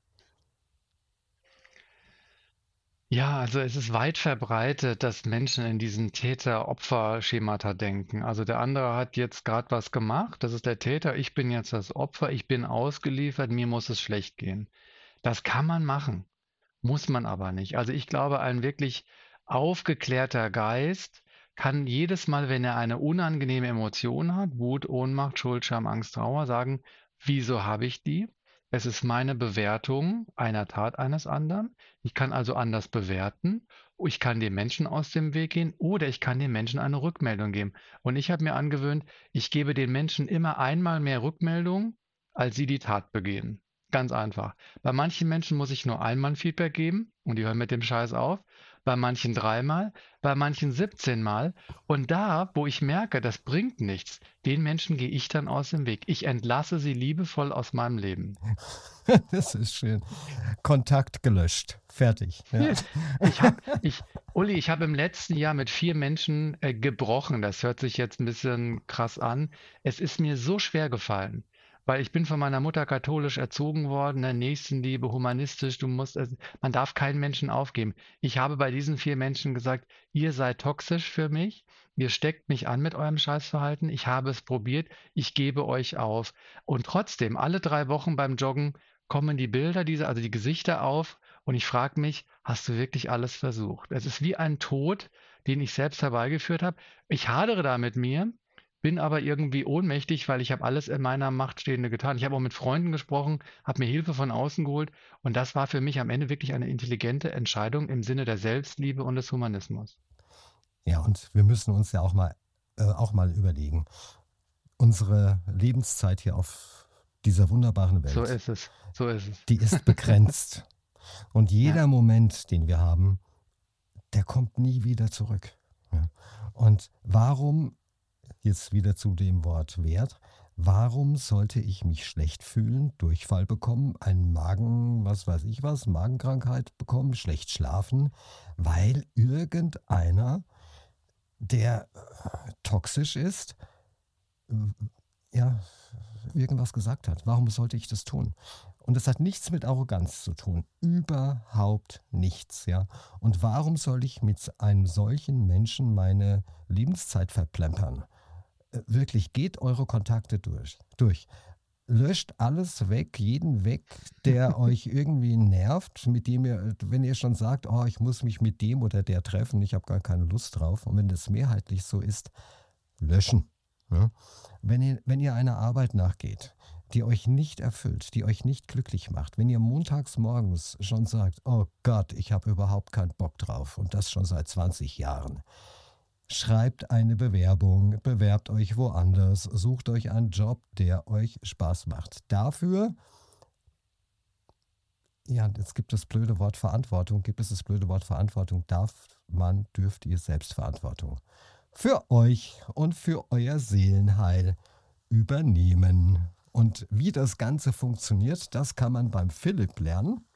Ja, also es ist weit verbreitet, dass Menschen in diesen Täter-Opfer-Schemata denken. Also der andere hat jetzt gerade was gemacht, das ist der Täter, ich bin jetzt das Opfer, ich bin ausgeliefert, mir muss es schlecht gehen. Das kann man machen, muss man aber nicht. Also ich glaube, ein wirklich aufgeklärter Geist kann jedes Mal, wenn er eine unangenehme Emotion hat, Wut, Ohnmacht, Schuld, Scham, Angst, Trauer, sagen, wieso habe ich die? Es ist meine Bewertung einer Tat eines anderen. Ich kann also anders bewerten. Ich kann dem Menschen aus dem Weg gehen oder ich kann dem Menschen eine Rückmeldung geben. Und ich habe mir angewöhnt, ich gebe den Menschen immer einmal mehr Rückmeldung, als sie die Tat begehen. Ganz einfach. Bei manchen Menschen muss ich nur einmal ein Feedback geben und die hören mit dem Scheiß auf. Bei manchen dreimal, bei manchen 17 Mal. Und da, wo ich merke, das bringt nichts, den Menschen gehe ich dann aus dem Weg. Ich entlasse sie liebevoll aus meinem Leben. Das ist schön. Kontakt gelöscht. Fertig. Ja. Uli, ich habe im letzten Jahr mit 4 Menschen gebrochen. Das hört sich jetzt ein bisschen krass an. Es ist mir so schwer gefallen, weil ich bin von meiner Mutter katholisch erzogen worden, ne, Nächstenliebe, humanistisch, man darf keinen Menschen aufgeben. Ich habe bei diesen 4 Menschen gesagt, ihr seid toxisch für mich, ihr steckt mich an mit eurem Scheißverhalten, ich habe es probiert, ich gebe euch auf. Und trotzdem, alle 3 Wochen beim Joggen kommen die Bilder, also die Gesichter auf und ich frage mich, hast du wirklich alles versucht? Es ist wie ein Tod, den ich selbst herbeigeführt habe. Ich hadere da mit mir, bin aber irgendwie ohnmächtig, weil ich habe alles in meiner Macht Stehende getan. Ich habe auch mit Freunden gesprochen, habe mir Hilfe von außen geholt und das war für mich am Ende wirklich eine intelligente Entscheidung im Sinne der Selbstliebe und des Humanismus. Ja, und wir müssen uns ja auch mal überlegen, unsere Lebenszeit hier auf dieser wunderbaren So Welt, ist es, so ist es. die ist begrenzt. Und jeder Ja. Moment, den wir haben, der kommt nie wieder zurück. Ja. Und warum, jetzt wieder zu dem Wort Wert, warum sollte ich mich schlecht fühlen, Durchfall bekommen, einen was weiß ich was, Magenkrankheit bekommen, schlecht schlafen, weil irgendeiner, der toxisch ist, ja, irgendwas gesagt hat. Warum sollte ich das tun? Und das hat nichts mit Arroganz zu tun. Überhaupt nichts, ja. Und warum soll ich mit einem solchen Menschen meine Lebenszeit verplempern? Wirklich, geht eure Kontakte durch. Löscht alles weg, jeden weg, der euch irgendwie nervt, mit dem ihr, wenn ihr schon sagt, oh, ich muss mich mit dem oder der treffen, ich habe gar keine Lust drauf. Und wenn das mehrheitlich so ist, löschen. Ja? Wenn ihr einer Arbeit nachgeht, die euch nicht erfüllt, die euch nicht glücklich macht, wenn ihr montags morgens schon sagt, oh Gott, ich habe überhaupt keinen Bock drauf und das schon seit 20 Jahren, schreibt eine Bewerbung, bewerbt euch woanders, sucht euch einen Job, der euch Spaß macht. Dafür, ja, jetzt gibt es das blöde Wort Verantwortung, dürft ihr Selbstverantwortung für euch und für euer Seelenheil übernehmen. Und wie das Ganze funktioniert, das kann man beim Philipp lernen.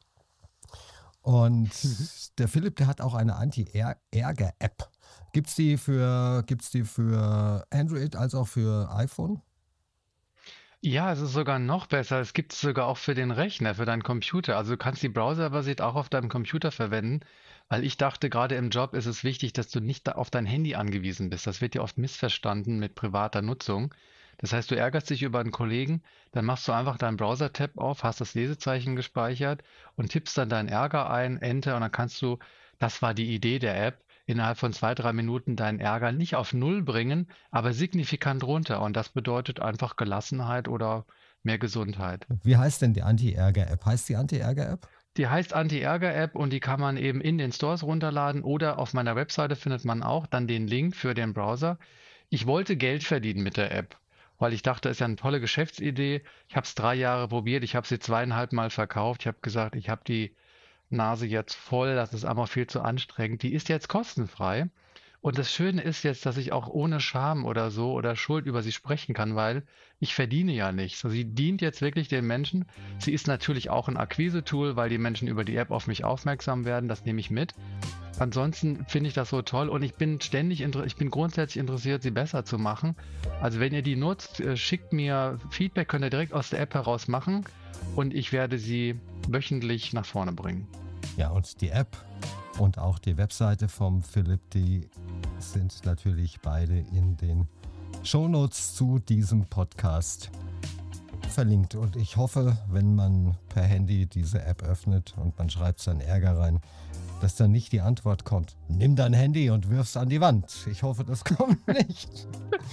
Und der Philipp, der hat auch eine Anti-Ärger-App. Gibt's die für Android als auch für iPhone? Ja, es ist sogar noch besser. Es gibt es sogar auch für den Rechner, für deinen Computer. Also du kannst die browserbasiert auch auf deinem Computer verwenden, weil ich dachte, gerade im Job ist es wichtig, dass du nicht auf dein Handy angewiesen bist. Das wird ja oft missverstanden mit privater Nutzung. Das heißt, du ärgerst dich über einen Kollegen, dann machst du einfach deinen Browser-Tab auf, hast das Lesezeichen gespeichert und tippst dann deinen Ärger ein, Enter, und dann kannst du, das war die Idee der App, innerhalb von 2, 3 Minuten deinen Ärger nicht auf Null bringen, aber signifikant runter. Und das bedeutet einfach Gelassenheit oder mehr Gesundheit. Wie heißt denn die Anti-Ärger-App? Heißt die Anti-Ärger-App? Die heißt Anti-Ärger-App und die kann man eben in den Stores runterladen oder auf meiner Webseite findet man auch dann den Link für den Browser. Ich wollte Geld verdienen mit der App, weil ich dachte, es ist ja eine tolle Geschäftsidee. Ich habe es 3 Jahre probiert, ich habe sie 2,5 Mal verkauft. Ich habe gesagt, ich habe die Nase jetzt voll, das ist einfach viel zu anstrengend. Die ist jetzt kostenfrei Und das Schöne ist jetzt, dass ich auch ohne Scham oder so oder Schuld über sie sprechen kann, weil ich verdiene ja nichts. Also sie dient jetzt wirklich den Menschen. Sie ist natürlich auch ein Akquise-Tool, weil die Menschen über die App auf mich aufmerksam werden. Das nehme ich mit. Ansonsten finde ich das so toll und ich bin grundsätzlich interessiert, sie besser zu machen. Also wenn ihr die nutzt, schickt mir Feedback, könnt ihr direkt aus der App heraus machen und ich werde sie wöchentlich nach vorne bringen. Ja, und die App und auch die Webseite vom Philipp, die sind natürlich beide in den Shownotes zu diesem Podcast verlinkt. Und ich hoffe, wenn man per Handy diese App öffnet und man schreibt seinen Ärger rein, dass dann nicht die Antwort kommt, nimm dein Handy und wirf's an die Wand. Ich hoffe, das kommt nicht.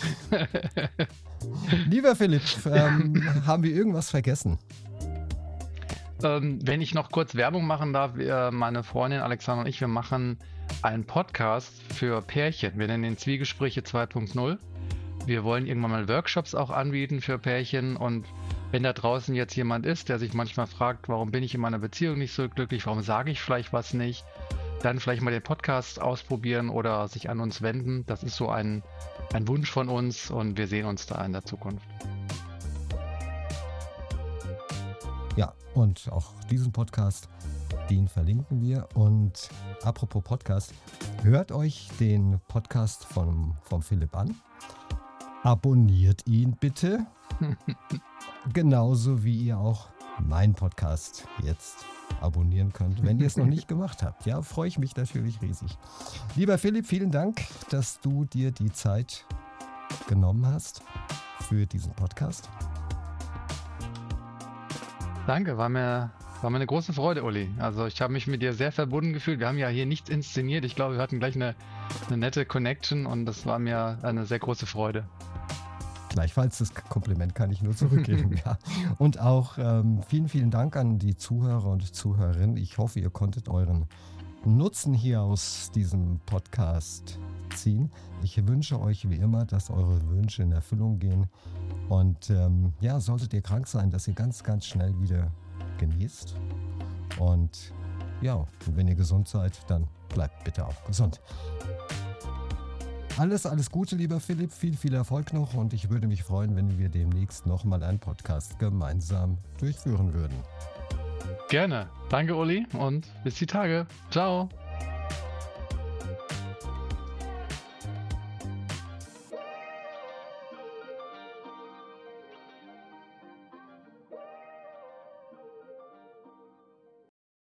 Lieber Philipp, haben wir irgendwas vergessen? Wenn ich noch kurz Werbung machen darf, meine Freundin Alexandra und ich, wir machen einen Podcast für Pärchen. Wir nennen ihn Zwiegespräche 2.0. Wir wollen irgendwann mal Workshops auch anbieten für Pärchen und wenn da draußen jetzt jemand ist, der sich manchmal fragt, warum bin ich in meiner Beziehung nicht so glücklich, warum sage ich vielleicht was nicht, dann vielleicht mal den Podcast ausprobieren oder sich an uns wenden. Das ist so ein Wunsch von uns und wir sehen uns da in der Zukunft. Ja, und auch diesen Podcast, den verlinken wir. Und apropos Podcast, hört euch den Podcast vom Philipp an. Abonniert ihn bitte. Genauso wie ihr auch meinen Podcast jetzt abonnieren könnt, wenn ihr es noch nicht gemacht habt. Ja, freue ich mich natürlich riesig. Lieber Philipp, vielen Dank, dass du dir die Zeit genommen hast für diesen Podcast. Danke, war mir eine große Freude, Uli. Also ich habe mich mit dir sehr verbunden gefühlt. Wir haben ja hier nichts inszeniert. Ich glaube, wir hatten gleich eine nette Connection und das war mir eine sehr große Freude. Gleichfalls, das Kompliment kann ich nur zurückgeben. Ja. Und auch vielen, vielen Dank an die Zuhörer und Zuhörerinnen. Ich hoffe, ihr konntet euren Nutzen hier aus diesem Podcast ziehen. Ich wünsche euch wie immer, dass eure Wünsche in Erfüllung gehen. Und ja, solltet ihr krank sein, dass ihr ganz, ganz schnell wieder genießt. Und ja, wenn ihr gesund seid, dann bleibt bitte auch gesund. Alles Gute, lieber Philipp. Viel, viel Erfolg noch. Und ich würde mich freuen, wenn wir demnächst nochmal einen Podcast gemeinsam durchführen würden. Gerne. Danke, Uli. Und bis die Tage. Ciao.